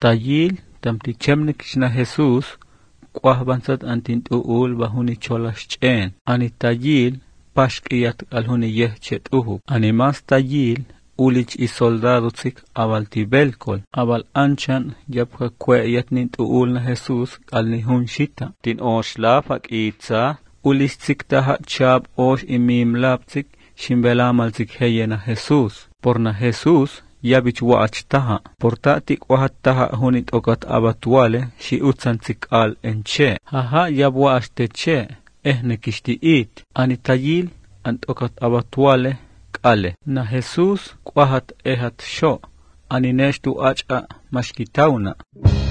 Tayil tamtichemnik shna Jesús quahbansat antin tuul bahuni cholashchen. Ani tayil pashkiyat alhuni yehchet uhu. Ani mas tayil ulich I soldadotsik aval tibelkol. Aval anchan yabka kweyat nin tuul na Jesús alni hun shita. Tin oshlafak itza ulich taha chab osh imim lapsik shimbelamalsik heyena Jesús. Porna Jesús yabich waachtaha. Portatik wahattaha hunit okat abatuale shi utsantsik al enche. Haha yab waashteche ehnekishti it. Ani tayil ant okat abatuale kale. Na Jesús kwahat ehat sho. Ani neshtu acha mashkitauna.